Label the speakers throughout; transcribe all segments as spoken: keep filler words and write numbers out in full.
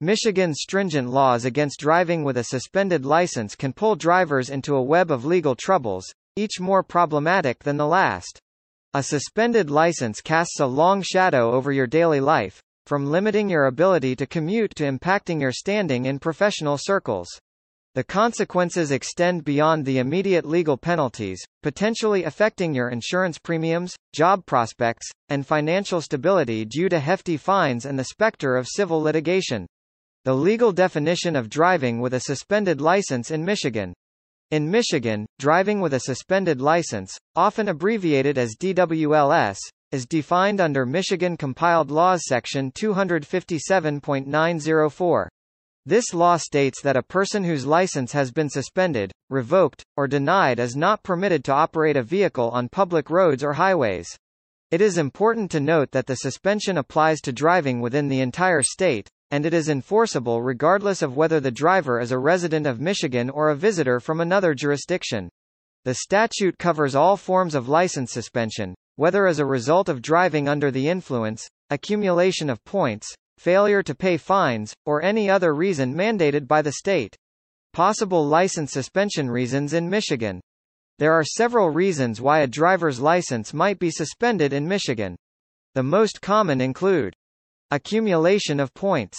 Speaker 1: Michigan's stringent laws against driving with a suspended license can pull drivers into a web of legal troubles, each more problematic than the last. A suspended license casts a long shadow over your daily life, from limiting your ability to commute to impacting your standing in professional circles. The consequences extend beyond the immediate legal penalties, potentially affecting your insurance premiums, job prospects, and financial stability due to hefty fines and the specter of civil litigation. The legal definition of driving with a suspended license in Michigan. In Michigan, driving with a suspended license, often abbreviated as D W L S, is defined under Michigan Compiled Laws Section two fifty-seven point nine oh four. This law states that a person whose license has been suspended, revoked, or denied is not permitted to operate a vehicle on public roads or highways. It is important to note that the suspension applies to driving within the entire state, and it is enforceable regardless of whether the driver is a resident of Michigan or a visitor from another jurisdiction. The statute covers all forms of license suspension, whether as a result of driving under the influence, accumulation of points, failure to pay fines, or any other reason mandated by the state. Possible license suspension reasons in Michigan. There are several reasons why a driver's license might be suspended in Michigan. The most common include accumulation of points,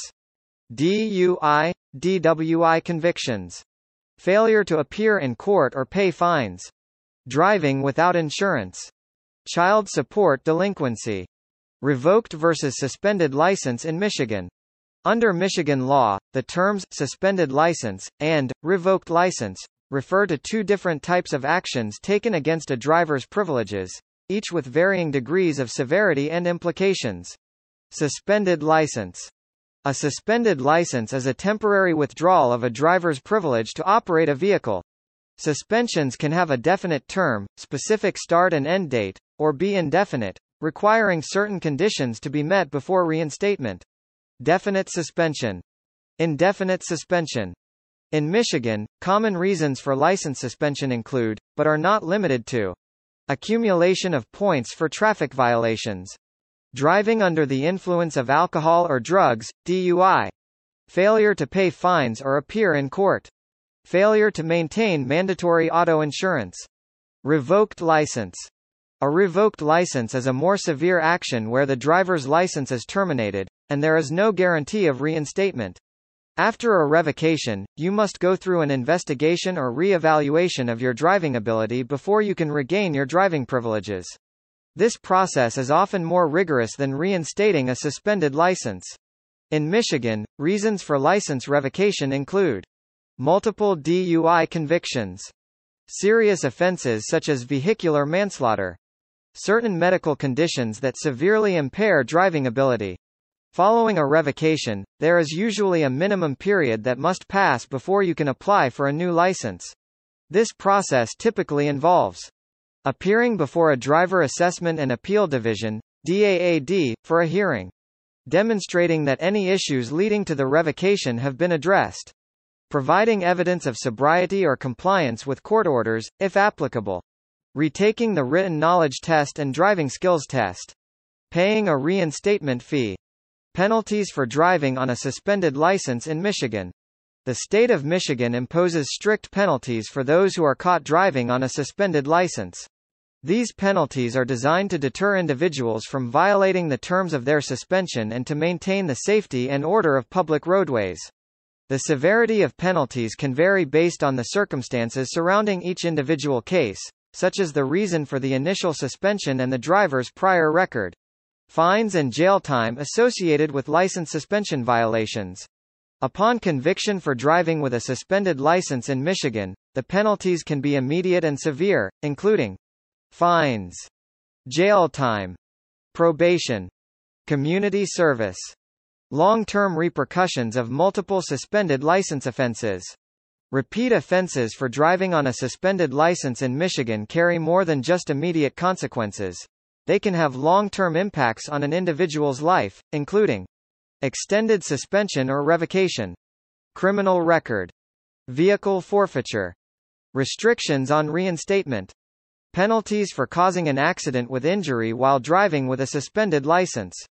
Speaker 1: D U I, D W I convictions, failure to appear in court or pay fines, driving without insurance, child support delinquency. Revoked versus suspended license in Michigan. Under Michigan law, the terms suspended license and revoked license refer to two different types of actions taken against a driver's privileges, each with varying degrees of severity and implications. Suspended license. A suspended license is a temporary withdrawal of a driver's privilege to operate a vehicle. Suspensions can have a definite term, specific start and end date, or be indefinite, requiring certain conditions to be met before reinstatement. Definite suspension. Indefinite suspension. In Michigan, common reasons for license suspension include, but are not limited to, accumulation of points for traffic violations, driving under the influence of alcohol or drugs, D U I, failure to pay fines or appear in court, failure to maintain mandatory auto insurance, revoked license. A revoked license is a more severe action where the driver's license is terminated, and there is no guarantee of reinstatement. After a revocation, you must go through an investigation or re-evaluation of your driving ability before you can regain your driving privileges. This process is often more rigorous than reinstating a suspended license. In Michigan, reasons for license revocation include multiple D U I convictions, serious offenses such as vehicular manslaughter, certain medical conditions that severely impair driving ability. Following a revocation, there is usually a minimum period that must pass before you can apply for a new license. This process typically involves appearing before a Driver Assessment and Appeal Division, D A A D, for a hearing, demonstrating that any issues leading to the revocation have been addressed, providing evidence of sobriety or compliance with court orders, if applicable, retaking the written knowledge test and driving skills test, paying a reinstatement fee. Penalties for driving on a suspended license in Michigan. The state of Michigan imposes strict penalties for those who are caught driving on a suspended license. These penalties are designed to deter individuals from violating the terms of their suspension and to maintain the safety and order of public roadways. The severity of penalties can vary based on the circumstances surrounding each individual case, such as the reason for the initial suspension and the driver's prior record. Fines and jail time associated with license suspension violations. Upon conviction for driving with a suspended license in Michigan, the penalties can be immediate and severe, including fines, jail time, probation, community service, long-term repercussions of multiple suspended license offenses. Repeat offenses for driving on a suspended license in Michigan carry more than just immediate consequences. They can have long-term impacts on an individual's life, including extended suspension or revocation, criminal record, vehicle forfeiture, restrictions on reinstatement, penalties for causing an accident with injury while driving with a suspended license,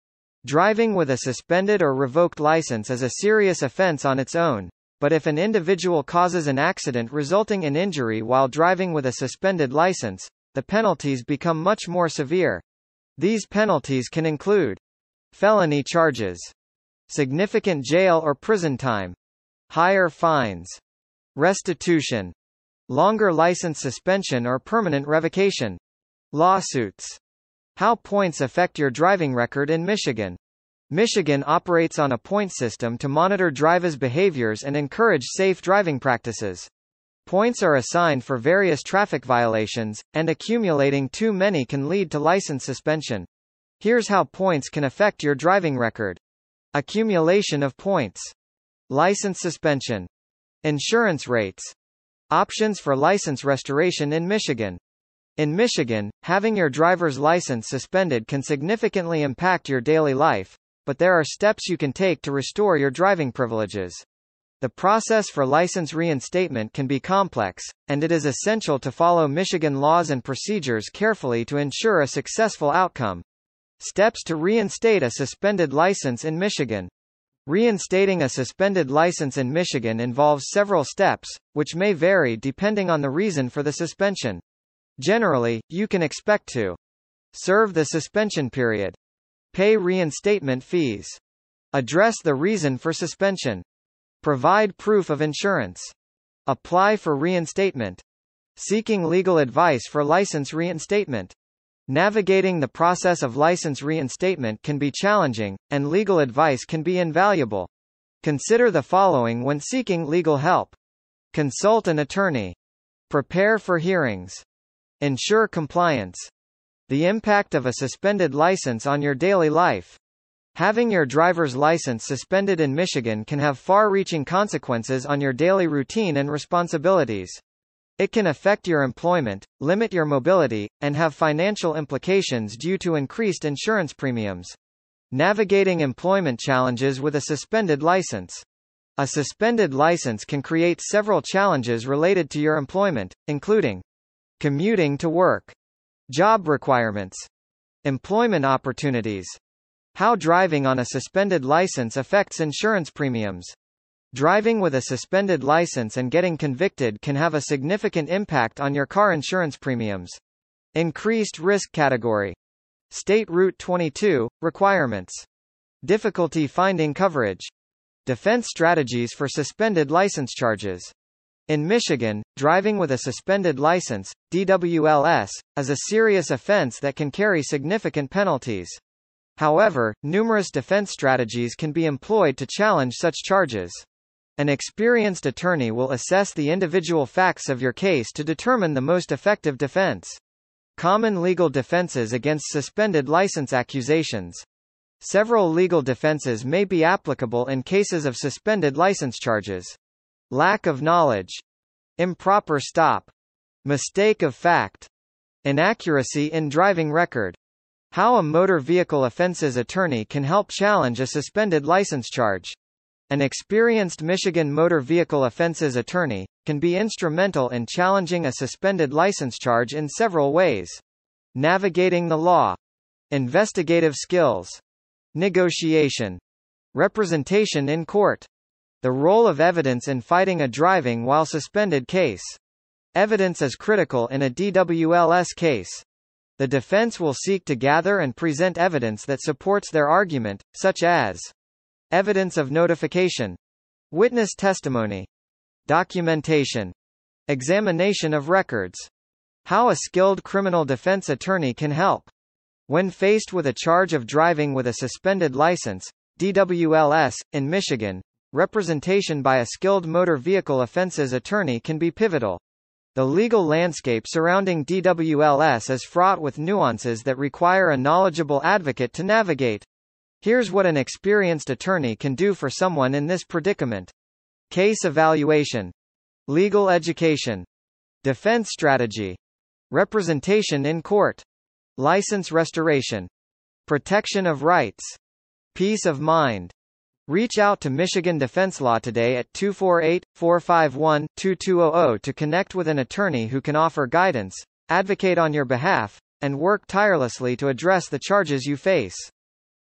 Speaker 1: Driving with a suspended or revoked license is a serious offense on its own, but if an individual causes an accident resulting in injury while driving with a suspended license, the penalties become much more severe. These penalties can include felony charges, significant jail or prison time, higher fines, restitution, longer license suspension or permanent revocation, lawsuits. How points affect your driving record in Michigan. Michigan operates on a point system to monitor drivers' behaviors and encourage safe driving practices. Points are assigned for various traffic violations, and accumulating too many can lead to license suspension. Here's how points can affect your driving record. Accumulation of points. License suspension. Insurance rates. Options for license restoration in Michigan. In Michigan, having your driver's license suspended can significantly impact your daily life, but there are steps you can take to restore your driving privileges. The process for license reinstatement can be complex, and it is essential to follow Michigan laws and procedures carefully to ensure a successful outcome. Steps to reinstate a suspended license in Michigan. Reinstating a suspended license in Michigan involves several steps, which may vary depending on the reason for the suspension. Generally, you can expect to serve the suspension period, pay reinstatement fees, address the reason for suspension, provide proof of insurance, apply for reinstatement, seeking legal advice for license reinstatement. Navigating the process of license reinstatement can be challenging, and legal advice can be invaluable. Consider the following when seeking legal help. Consult an attorney. Prepare for hearings. Ensure compliance. The impact of a suspended license on your daily life. Having your driver's license suspended in Michigan can have far-reaching consequences on your daily routine and responsibilities. It can affect your employment, limit your mobility, and have financial implications due to increased insurance premiums. Navigating employment challenges with a suspended license. A suspended license can create several challenges related to your employment, including commuting to work, job requirements, employment opportunities. How driving on a suspended license affects insurance premiums. Driving with a suspended license and getting convicted can have a significant impact on your car insurance premiums. Increased risk category. State Route twenty-two, requirements. Difficulty finding coverage. Defense strategies for suspended license charges. In Michigan, driving with a suspended license, D W L S, is a serious offense that can carry significant penalties. However, numerous defense strategies can be employed to challenge such charges. An experienced attorney will assess the individual facts of your case to determine the most effective defense. Common legal defenses against suspended license accusations. Several legal defenses may be applicable in cases of suspended license charges. Lack of knowledge. Improper stop. Mistake of fact. Inaccuracy in driving record. How a motor vehicle offenses attorney can help challenge a suspended license charge. An experienced Michigan motor vehicle offenses attorney can be instrumental in challenging a suspended license charge in several ways. Navigating the law. Investigative skills. Negotiation. Representation in court. The role of evidence in fighting a driving while suspended case. Evidence is critical in a D W L S case. The defense will seek to gather and present evidence that supports their argument, such as evidence of notification, witness testimony, documentation, examination of records. How a skilled criminal defense attorney can help. When faced with a charge of driving with a suspended license, D W L S, in Michigan, representation by a skilled motor vehicle offenses attorney can be pivotal. The legal landscape surrounding D W L S is fraught with nuances that require a knowledgeable advocate to navigate. Here's what an experienced attorney can do for someone in this predicament. Case evaluation. Legal education. Defense strategy. Representation in court. License restoration. Protection of rights. Peace of mind. Reach out to Michigan Defense Law today at two four eight, four five one, two two zero zero to connect with an attorney who can offer guidance, advocate on your behalf, and work tirelessly to address the charges you face.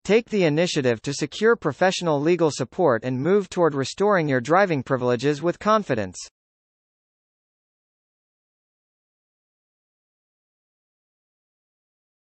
Speaker 1: Take the initiative to secure professional legal support and move toward restoring your driving privileges with confidence.